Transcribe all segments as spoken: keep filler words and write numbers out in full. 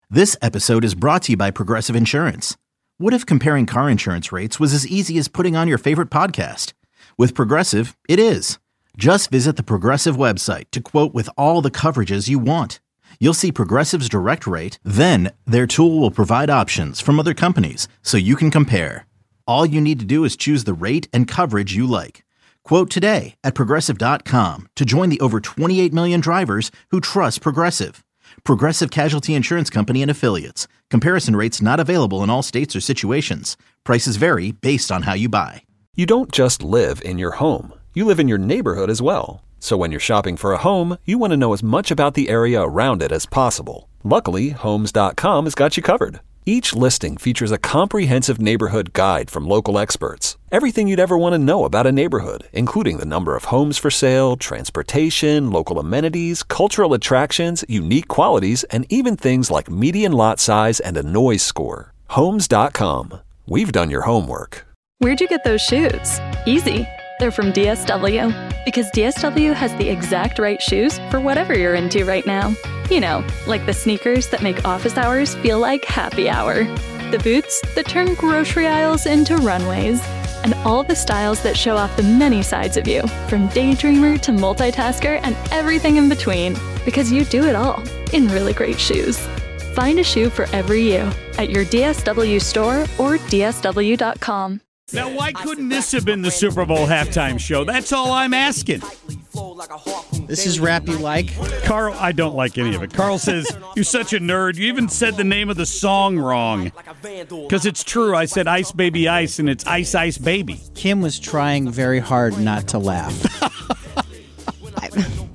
This episode is brought to you by Progressive Insurance. What if comparing car insurance rates was as easy as putting on your favorite podcast? With Progressive, it is. Just visit the Progressive website to quote with all the coverages you want. You'll see Progressive's direct rate, then their tool will provide options from other companies so you can compare. All you need to do is choose the rate and coverage you like. Quote today at progressive dot com to join the over twenty-eight million drivers who trust Progressive. Progressive Casualty Insurance Company and Affiliates. Comparison rates not available in all states or situations. Prices vary based on how you buy. You don't just live in your home. You live in your neighborhood as well. So when you're shopping for a home, you want to know as much about the area around it as possible. Luckily, Homes dot com has got you covered. Each listing features a comprehensive neighborhood guide from local experts. Everything you'd ever want to know about a neighborhood, including the number of homes for sale, transportation, local amenities, cultural attractions, unique qualities, and even things like median lot size and a noise score. Homes dot com. We've done your homework. Where'd you get those shoes? Easy. They're from D S W. Because D S W has the exact right shoes for whatever you're into right now. You know, like the sneakers that make office hours feel like happy hour. The boots that turn grocery aisles into runways. And all the styles that show off the many sides of you, from daydreamer to multitasker and everything in between. Because you do it all in really great shoes. Find a shoe for every you at your D S W store or D S W dot com. Now, why couldn't this have been the Super Bowl halftime show? That's all I'm asking. This is rap you like? Carl, I don't like any of it. Carl says, you're such a nerd. You even said the name of the song wrong. Because it's true. I said Ice Baby Ice, and it's Ice Ice Baby. Kim was trying very hard not to laugh. I,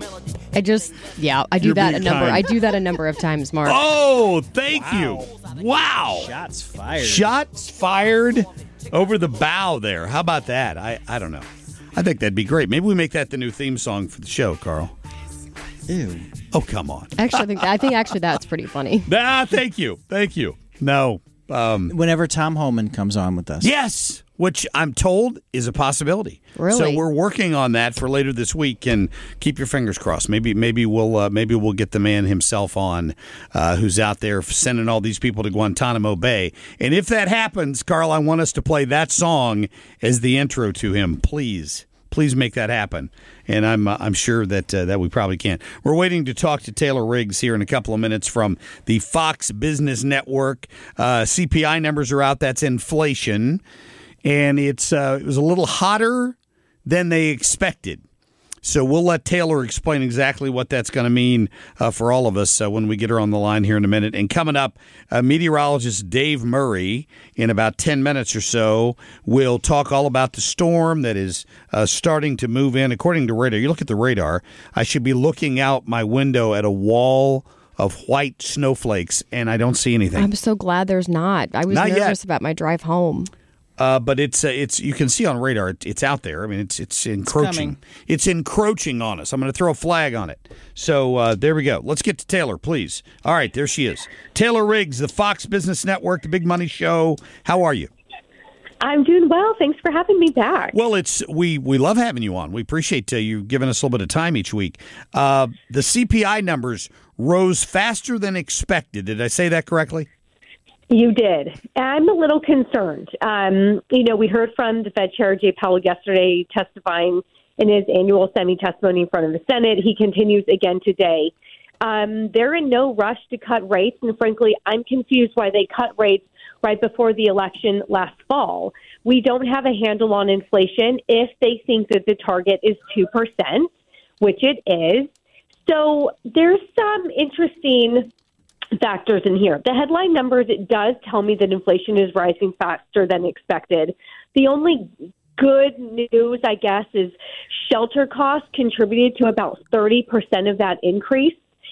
I just, yeah, I do You're that a being number. kind. I do that a number of times, Mark. Oh, thank Wow. you. Wow. Shots fired. Shots fired over the bow there. How about that? I, I don't know. I think that'd be great. Maybe we make that the new theme song for the show, Carl. Ew. Oh, come on. Actually, I think I think actually that's pretty funny. Ah, thank you. Thank you. No. Um, Whenever Tom Homan comes on with us. yes, which I'm told is a possibility. Really? So we're working on that for later this week, and keep your fingers crossed. Maybe maybe we'll uh, maybe we'll get the man himself on, uh, who's out there sending all these people to Guantanamo Bay. And if that happens, Carl, I want us to play that song as the intro to him. Please, please make that happen. And I'm uh, I'm sure that uh, that we probably can. We're waiting to talk to Taylor Riggs here in a couple of minutes from the Fox Business Network. Uh, C P I numbers are out. That's inflation. And it's uh, it was a little hotter than they expected. So we'll let Taylor explain exactly what that's going to mean uh, for all of us uh, when we get her on the line here in a minute. And coming up, uh, meteorologist Dave Murray, in about ten minutes or so, will talk all about the storm that is uh, starting to move in. According to radar, you look at the radar, I should be looking out my window at a wall of white snowflakes, and I don't see anything. I'm so glad there's not. I was Not yet. nervous about my drive home. Uh, but it's uh, it's you can see on radar it, it's out there. I mean it's it's encroaching. It's, it's encroaching on us. I'm going to throw a flag on it. So uh, there we go. Let's get to Taylor, please. All right, there she is. Taylor Riggs, the Fox Business Network, the Big Money Show. How are you? I'm doing well. Thanks for having me back. Well, it's we we love having you on. We appreciate uh, you giving us a little bit of time each week. Uh, the C P I numbers rose faster than expected. Did I say that correctly? You did. I'm a little concerned. Um, you know, we heard from the Fed Chair Jay Powell yesterday testifying in his annual semi-testimony in front of the Senate. He continues again today. Um, they're in no rush to cut rates, and frankly, I'm confused why they cut rates right before the election last fall. We don't have a handle on inflation if they think that the target is two percent, which it is. So there's some interesting factors in here. The headline numbers, it does tell me that inflation is rising faster than expected. The only good news, I guess, is shelter costs contributed to about thirty percent of that increase.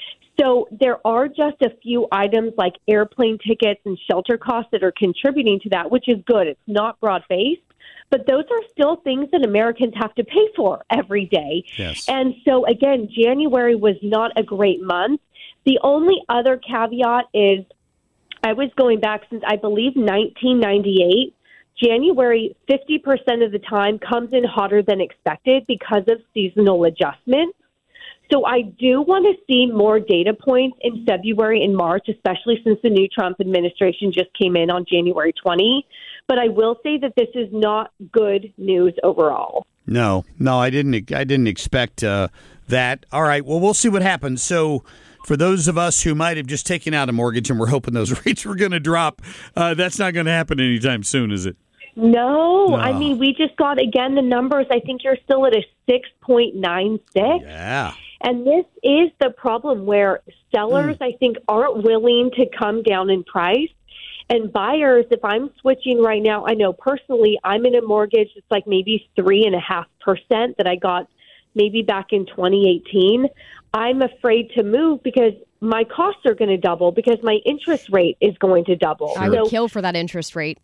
So there are just a few items like airplane tickets and shelter costs that are contributing to that, which is good. It's not broad-based, but those are still things that Americans have to pay for every day. Yes. And so, again, January was not a great month. The only other caveat is I was going back since, I believe, nineteen ninety-eight. January, fifty percent of the time, comes in hotter than expected because of seasonal adjustments. So I do want to see more data points in February and March, especially since the new Trump administration just came in on January twentieth. But I will say that this is not good news overall. No, no, I didn't. I didn't expect uh, that. All right, well, we'll see what happens. So, for those of us who might have just taken out a mortgage and we're hoping those rates were going to drop, uh, that's not going to happen anytime soon, is it? No, no, I mean, we just got, again, the numbers. I think you're still at a six point nine six. Yeah. And this is the problem where sellers, mm. I think, aren't willing to come down in price. And buyers, if I'm switching right now, I know personally I'm in a mortgage. It's like maybe three and a half percent that I got maybe back in twenty eighteen. I'm afraid to move because my costs are going to double because my interest rate is going to double. I would so, kill for that interest rate.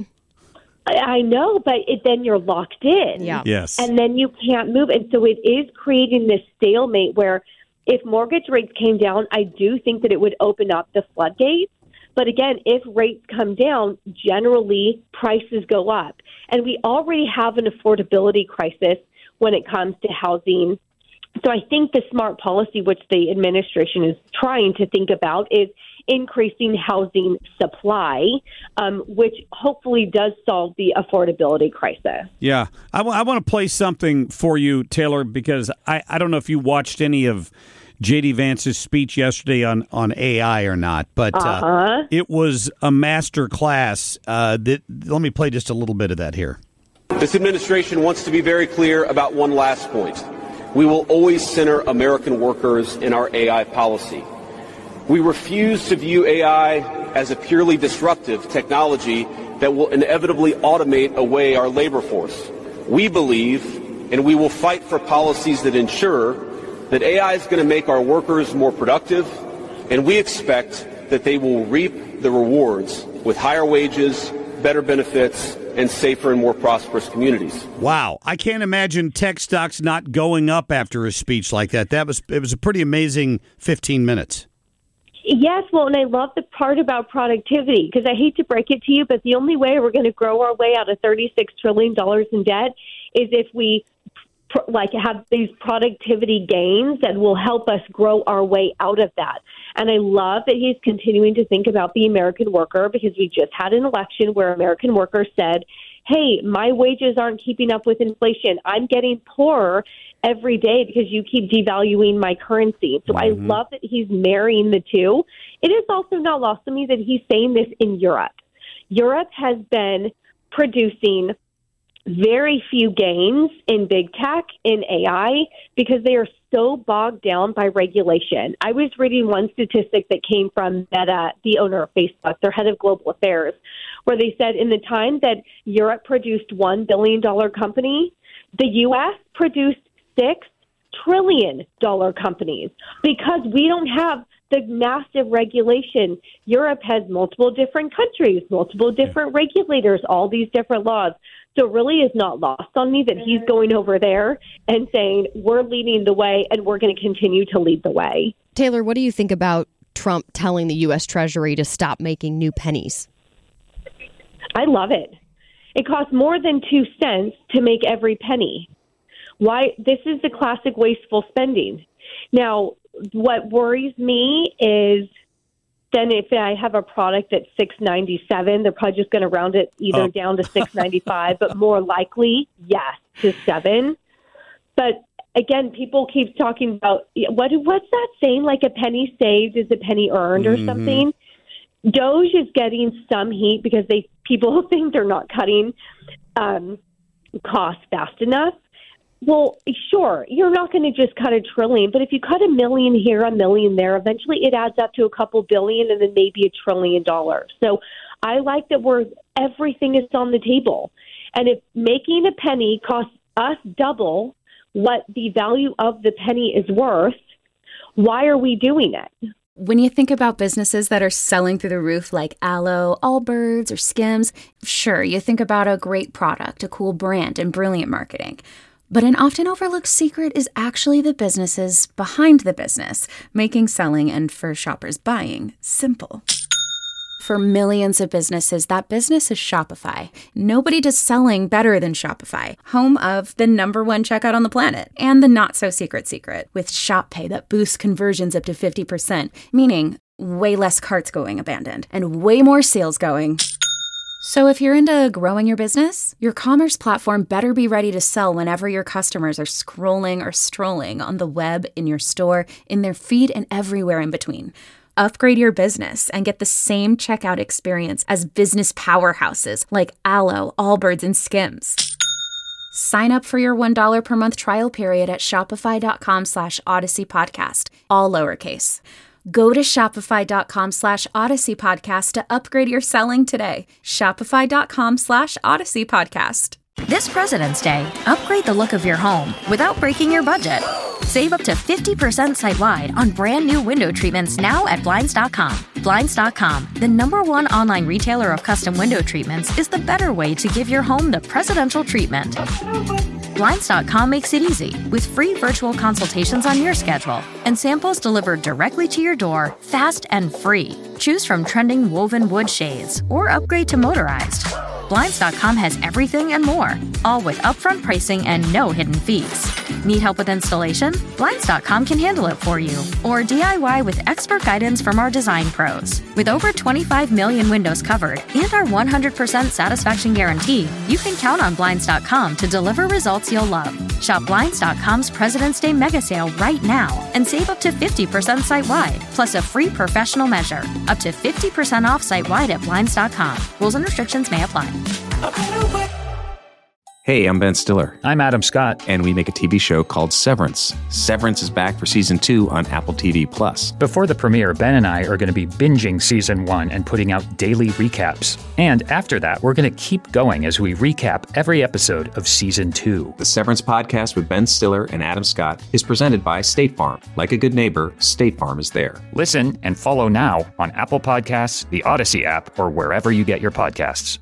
I, I know, but it, then you're locked in. Yeah. Yes. And then you can't move. And so it is creating this stalemate where if mortgage rates came down, I do think that it would open up the floodgates. But again, if rates come down, generally prices go up. And we already have an affordability crisis when it comes to housing. So I think the smart policy, which the administration is trying to think about, is increasing housing supply, um, which hopefully does solve the affordability crisis. Yeah. I, w- I want to play something for you, Taylor, because I, I don't know if you watched any of J D Vance's speech yesterday on, on A I or not, but uh-huh. uh, it was a master class. Uh, that, let me play just a little bit of that here. This administration wants to be very clear about one last point. We will always center American workers in our A I policy. We refuse to view A I as a purely disruptive technology that will inevitably automate away our labor force. We believe, and we will fight for policies that ensure that A I is going to make our workers more productive, and we expect that they will reap the rewards with higher wages, better benefits, and safer and more prosperous communities. Wow. I can't imagine tech stocks not going up after a speech like that. That was it was a pretty amazing fifteen minutes. Yes, well, and I love the part about productivity, because I hate to break it to you, but the only way we're going to grow our way out of thirty-six trillion dollars in debt is if we like have these productivity gains that will help us grow our way out of that. And I love that he's continuing to think about the American worker, because we just had an election where American workers said, hey, my wages aren't keeping up with inflation. I'm getting poorer every day because you keep devaluing my currency. So mm-hmm. I love that he's marrying the two. It is also not lost on me that he's saying this in Europe. Europe has been producing very few gains in big tech, in A I, because they are so bogged down by regulation. I was reading one statistic that came from Meta, the owner of Facebook, their head of global affairs, where they said in the time that Europe produced one billion dollars company, the U S produced six trillion dollars companies, because we don't have the massive regulation. Europe has multiple different countries, multiple different regulators, all these different laws. So it really is not lost on me that he's going over there and saying, we're leading the way and we're going to continue to lead the way. Taylor, what do you think about Trump telling the U S Treasury to stop making new pennies? I love it. It costs more than two cents to make every penny. Why? This is the classic wasteful spending. Now, what worries me is then if I have a product at six ninety-seven, they're probably just going to round it either oh. down to six ninety-five, but more likely, yes, to seven. But again, people keep talking about what what's that saying? Like a penny saved is a penny earned or mm-hmm. something. Doge is getting some heat because they people think they're not cutting um, costs fast enough. Well, sure, you're not going to just cut a trillion, but if you cut a million here, a million there, eventually it adds up to a couple billion and then maybe a trillion dollars. So I like that we're everything is on the table. And if making a penny costs us double what the value of the penny is worth, why are we doing it? When you think about businesses that are selling through the roof like Aloe, Allbirds, or Skims, sure, you think about a great product, a cool brand, and brilliant marketing. But an often overlooked secret is actually the businesses behind the business, making selling and for shoppers buying simple. For millions of businesses, that business is Shopify. Nobody does selling better than Shopify, home of the number one checkout on the planet and the not-so-secret secret with Shop Pay that boosts conversions up to fifty percent, meaning way less carts going abandoned and way more sales going. So if you're into growing your business, your commerce platform better be ready to sell whenever your customers are scrolling or strolling on the web, in your store, in their feed, and everywhere in between. Upgrade your business and get the same checkout experience as business powerhouses like Alo, Allbirds, and Skims. Sign up for your one dollar per month trial period at shopify.com slash Odyssey Podcast, all lowercase. Go to shopify.com slash Odyssey Podcast to upgrade your selling today. Shopify.com slash Odyssey Podcast. This President's Day, upgrade the look of your home without breaking your budget. Save up to fifty percent site-wide on brand new window treatments now at Blinds dot com. Blinds dot com, the number one online retailer of custom window treatments, is the better way to give your home the presidential treatment. Blinds dot com makes it easy with free virtual consultations on your schedule and samples delivered directly to your door, fast and free. Choose from trending woven wood shades or upgrade to motorized. Blinds dot com has everything and more, all with upfront pricing and no hidden fees. Need help with installation? Blinds dot com can handle it for you. Or D I Y with expert guidance from our design pros. With over twenty-five million windows covered and our one hundred percent satisfaction guarantee, you can count on Blinds dot com to deliver results you'll love. Shop Blinds dot com's President's Day mega sale right now and save up to fifty percent site-wide, plus a free professional measure. Up to fifty percent off site-wide at Blinds dot com. Rules and restrictions may apply. Hey, I'm Ben Stiller. I'm Adam Scott. And we make a T V show called Severance. Severance is back for season two on Apple T V Plus. Before the premiere, Ben and I are going to be binging season one and putting out daily recaps. And after that, we're going to keep going as we recap every episode of season two. The Severance podcast with Ben Stiller and Adam Scott is presented by State Farm. Like a good neighbor, State Farm is there. Listen and follow now on Apple Podcasts, the Odyssey app, or wherever you get your podcasts.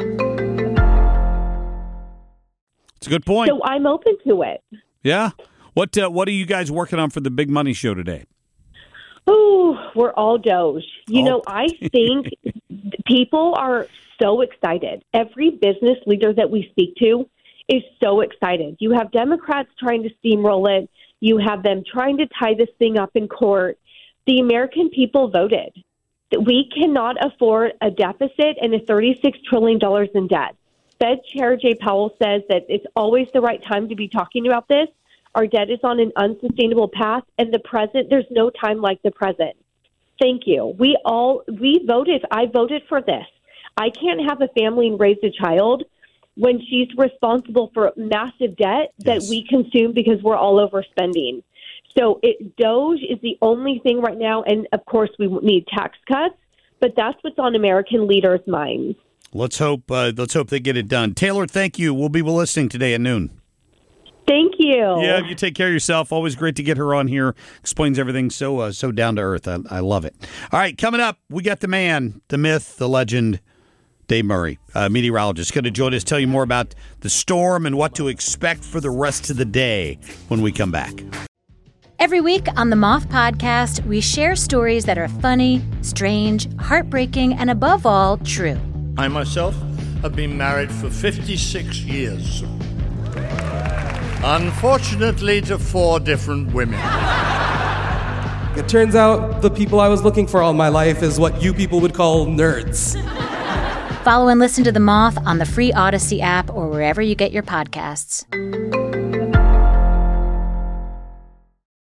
It's a good point. So I'm open to it. Yeah. What uh, What are you guys working on for the Big Money Show today? Oh, we're all Doge. You Oh. know, I think people are so excited. Every business leader that we speak to is so excited. You have Democrats trying to steamroll it. You have them trying to tie this thing up in court. The American people voted. We cannot afford a deficit and a thirty-six trillion dollars in debt. Fed Chair Jay Powell says that it's always the right time to be talking about this. Our debt is on an unsustainable path, and the present, there's no time like the present. Thank you. We all, we voted, I voted for this. I can't have a family and raise a child when she's responsible for massive debt that Yes. we consume because we're all overspending. So it, Doge is the only thing right now, and of course we need tax cuts, but that's what's on American leaders' minds. Let's hope. Uh, let's hope they get it done. Taylor, thank you. We'll be listening today at noon. Thank you. Yeah, you take care of yourself. Always great to get her on here. Explains everything so uh, so down to earth. I, I love it. All right, coming up, we got the man, the myth, the legend, Dave Murray, uh, meteorologist, going to join us, tell you more about the storm and what to expect for the rest of the day when we come back. Every week on the Moth Podcast, we share stories that are funny, strange, heartbreaking, and above all, true. I myself have been married for fifty-six years. Unfortunately, to four different women. It turns out the people I was looking for all my life is what you people would call nerds. Follow and listen to The Moth on the free Odyssey app or wherever you get your podcasts.